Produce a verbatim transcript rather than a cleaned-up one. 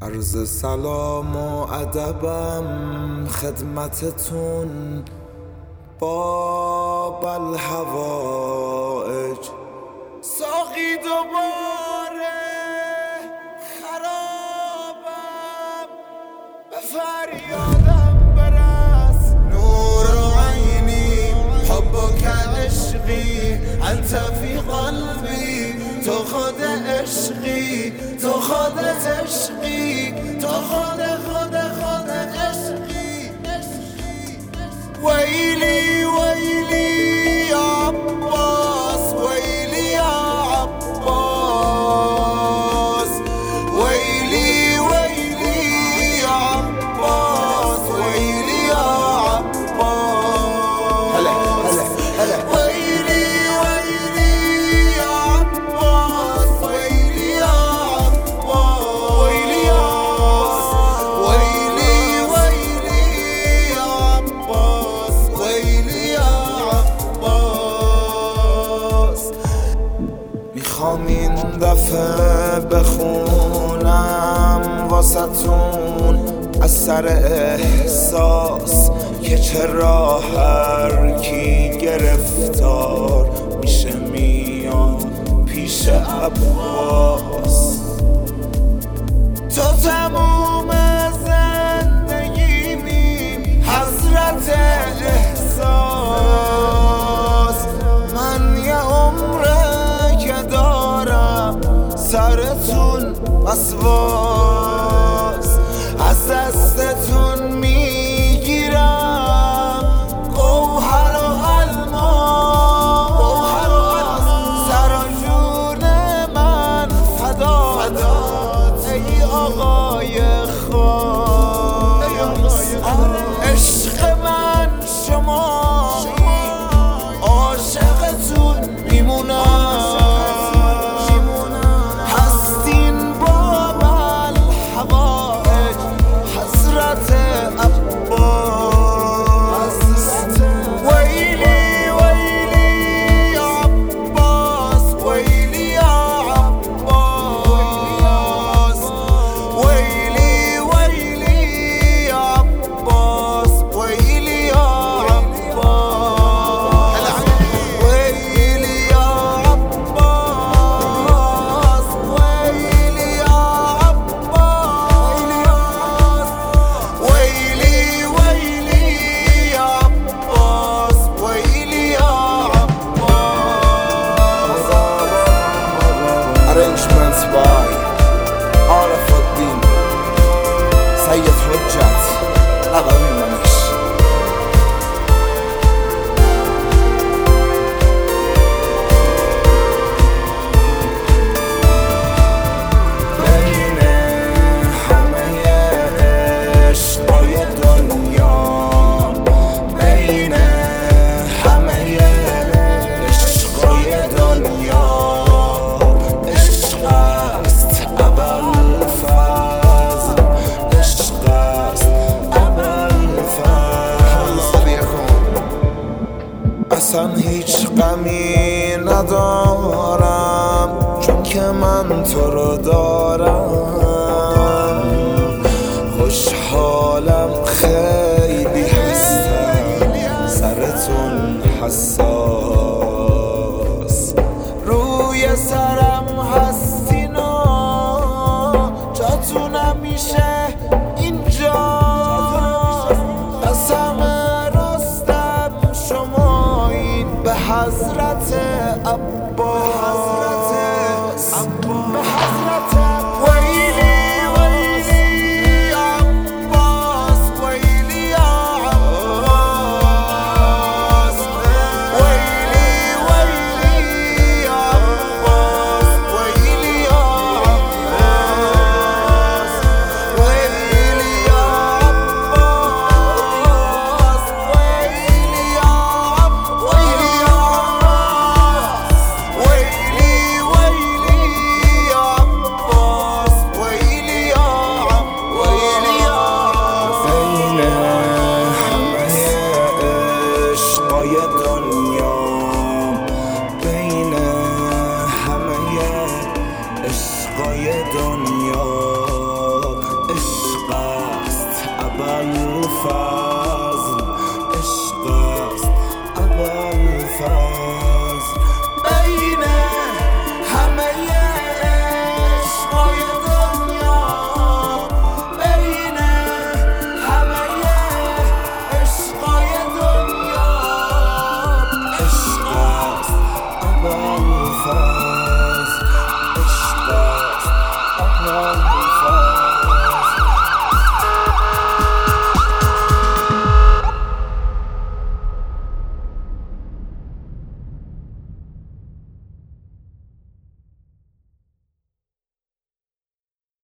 عرض سلام و ادبم خدمتتون باب الحوائج. ساقی دوباره خرابم، به فریادم برس. نور عینی حبک عشقی انت فی قلبی، تو خود عشقی، تو خودت عشقی، تو خود خود خود عشقی. ویلی ویلی یا عباس، ویلی یا عباس، ویلی ویلی یا عباس، ویلی یا عباس. هلا هلا هلا. ویلی ویلی یا عباس، ویلی یا عباس، ویلی یا ویلی ویلی یا عباس، ویلی یا عباس. میخوام این دفعه بخونم واسطون از سر احساس که چرا هر کی گرفتار میشه میاد پیش عباس. تو تموم زندگیمی حضرت احساس، من یه عمره که دارم سرتون وسواس. از دستتون میگیرم گوهر و الماس، سر و جون من فدات ای آقای خاص. عشق من شما عاشقتون میمونم، هستین باب الحوائج حضرت عباس. ویلی ویلی یا عباس، ویلی یا عباس، ویلی ویلی یا عباس، ویلی یا عباس، ویلی یا عباس، ویلی یا عباس، ویلی ویلی یا عباس، ویلی یا عباس. Arrangements by عارف الدین سید حجت عقبی منش. بین همه عشقای دنیا، بین همه عشقای دنیا، عشق است ابوالفضل، عشق است ابوالفضل. اصلا هیچ غمی ندارم چون که من تو رو دارم. خوشحالم خیلی هستم سرتون حساس. روی سرم هستینا جاتون همیشه اینجا. قسم رستم شمایین به حضرت عباس، به حضرت ویلی ویلی یا عباس، ویلی یا عباس، ویلی ویلی یا عباس، ویلی یا عباس، ویلی فرق